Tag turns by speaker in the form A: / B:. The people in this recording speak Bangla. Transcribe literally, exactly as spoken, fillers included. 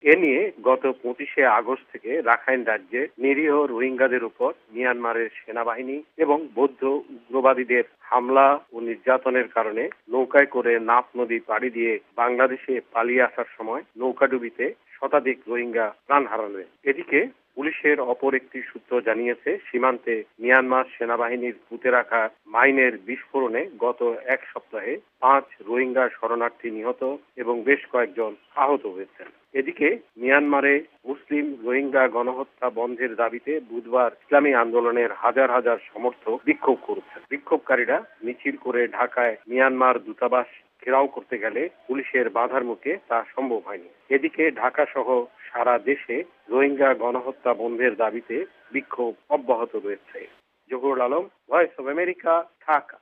A: এ নিয়ে গত পঁচিশে আগস্ট থেকে রাখাইন রাজ্যে নিরীহ রোহিঙ্গাদের উপর মিয়ানমারের সেনাবাহিনী এবং বৌদ্ধ উগ্রবাদীদের হামলা ও নির্যাতনের কারণে নৌকায় করে নাফ নদী পাড়ি দিয়ে বাংলাদেশে পালিয়ে আসার সময় নৌকাডুবিতে শতাধিক রোহিঙ্গা প্রাণ হারালেন। এদিকে পুলিশের অপর একটি সূত্র জানিয়েছে, সীমান্তে মিয়ানমার সেনাবাহিনীর পুঁতে রাখা মাইনের বিস্ফোরণে গত এক সপ্তাহে পাঁচ রোহিঙ্গা শরণার্থী নিহত এবং বেশ কয়েকজন আহত হয়েছেন। এদিকে মিয়ানমারে মুসলিম রোহিঙ্গা গণহত্যা বন্ধের দাবিতে বুধবার ইসলামী আন্দোলনের হাজার হাজার সমর্থক বিক্ষোভ করেছেন। বিক্ষোভকারীরা মিছিল করে ঢাকায় মিয়ানমার দূতাবাস ঘেরাও করতে গেলে পুলিশের বাধার মুখে তা সম্ভব হয়নি। এদিকে ঢাকা সহ সারা দেশে রোহিঙ্গা গণহত্যা বন্ধের দাবিতে বিক্ষোভ অব্যাহত রয়েছে। Zahurul Alam, voice of America, Dhaka.